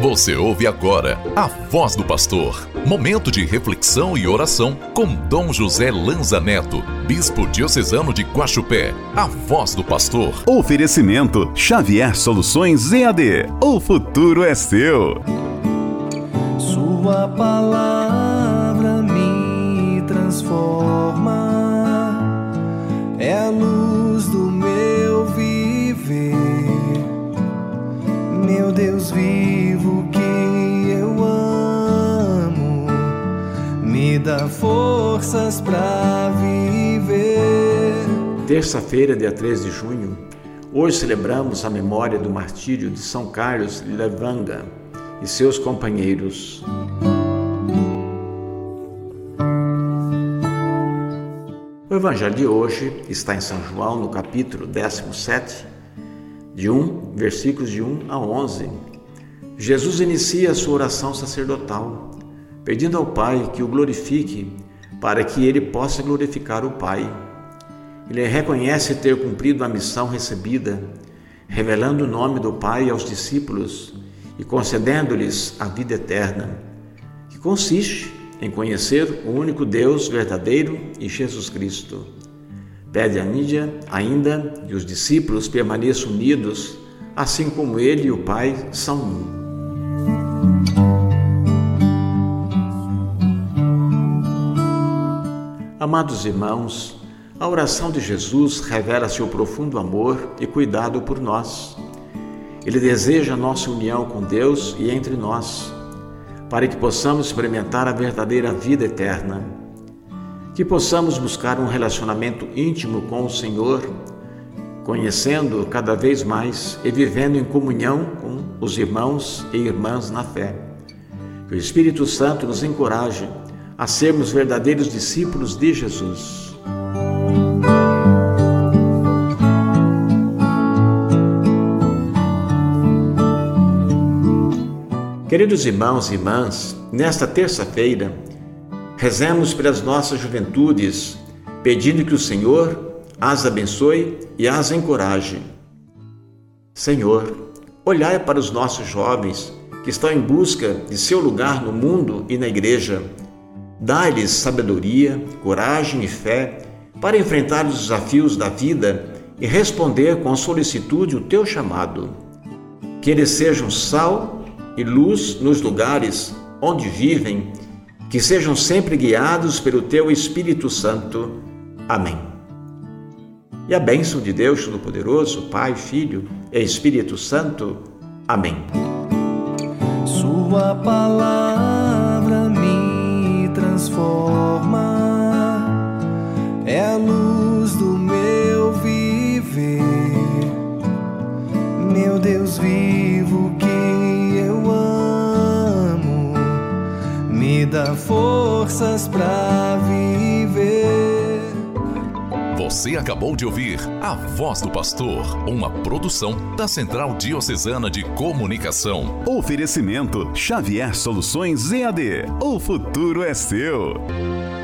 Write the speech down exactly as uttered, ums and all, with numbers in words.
Você ouve agora a Voz do Pastor. Momento de reflexão e oração com Dom José Lanza Neto, Bispo Diocesano de Guaxupé. A Voz do Pastor. Oferecimento Xavier Soluções E A D. O futuro é seu. Sua palavra me transforma, é a luz do meu viver. Meu Deus vivo que eu amo, me dá forças pra viver. Terça-feira, dia três de junho, hoje celebramos a memória do martírio de São Carlos Lavanga e seus companheiros. O evangelho de hoje está em São João, no capítulo dezessete, de um, versículos de um a onze. Jesus inicia a sua oração sacerdotal, pedindo ao Pai que o glorifique, para que ele possa glorificar o Pai. Ele reconhece ter cumprido a missão recebida, revelando o nome do Pai aos discípulos e concedendo-lhes a vida eterna, que consiste em conhecer o único Deus verdadeiro e Jesus Cristo. Pede a Nídia ainda que os discípulos permaneçam unidos, assim como ele e o Pai são um. Amados irmãos, a oração de Jesus revela seu profundo amor e cuidado por nós. Ele deseja a nossa união com Deus e entre nós, para que possamos experimentar a verdadeira vida eterna. Que possamos buscar um relacionamento íntimo com o Senhor, conhecendo cada vez mais e vivendo em comunhão com os irmãos e irmãs na fé. Que o Espírito Santo nos encoraje a sermos verdadeiros discípulos de Jesus. Queridos irmãos e irmãs, nesta terça-feira, rezemos pelas nossas juventudes, pedindo que o Senhor as abençoe e as encoraje. Senhor, olhai para os nossos jovens que estão em busca de seu lugar no mundo e na igreja. Dai-lhes sabedoria, coragem e fé para enfrentar os desafios da vida e responder com solicitude o teu chamado. Que eles sejam sal e luz nos lugares onde vivem, que sejam sempre guiados pelo teu Espírito Santo. Amém. E a bênção de Deus Todo-Poderoso, Pai, Filho e Espírito Santo. Amém. Sua palavra me transforma, é a luz do meu viver. Meu Deus vivo que eu amo, me dá forças pra viver. Você acabou de ouvir A Voz do Pastor, uma produção da Central Diocesana de Comunicação. Oferecimento Xavier Soluções E A D. O futuro é seu.